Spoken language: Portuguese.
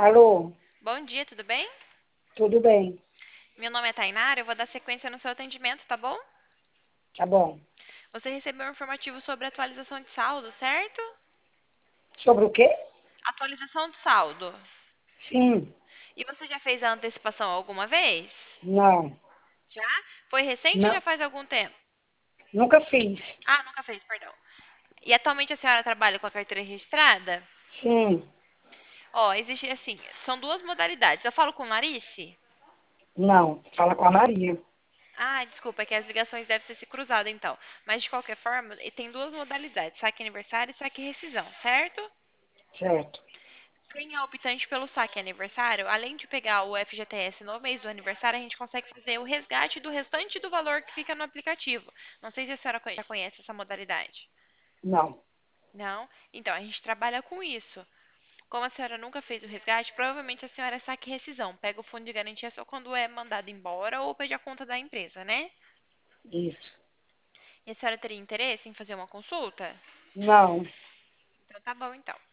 Alô, Bom dia, tudo bem? tudo bem? Meu nome é Tainara, eu vou dar sequência no seu atendimento, tá bom? Tá bom. Você recebeu um informativo sobre atualização de saldo, certo? Sobre o quê? Atualização de saldo. Sim, E você já fez a antecipação alguma vez? não, Já? Foi recente ou não, já faz algum tempo? nunca fiz. Ah, nunca fez, perdão. E atualmente a senhora trabalha com a carteira registrada? Sim, Ó, existe assim, são duas modalidades. Eu falo com Larice? não. Fala com a Maria. Ah, desculpa, é que as ligações devem ter se cruzado então. Mas de qualquer forma, tem duas modalidades, saque aniversário e saque rescisão, certo? Certo. Quem é optante pelo saque aniversário, além de pegar o FGTS no mês do aniversário, a gente consegue fazer o resgate do restante do valor que fica no aplicativo. Não sei se a senhora já conhece essa modalidade. Não. Não? Então, a gente trabalha com isso. Como a senhora nunca fez o resgate, provavelmente a senhora é saque rescisão. Pega o fundo de garantia só quando é mandado embora ou pede a conta da empresa, né? Isso. E a senhora teria interesse em fazer uma consulta? Não. Então tá bom, então.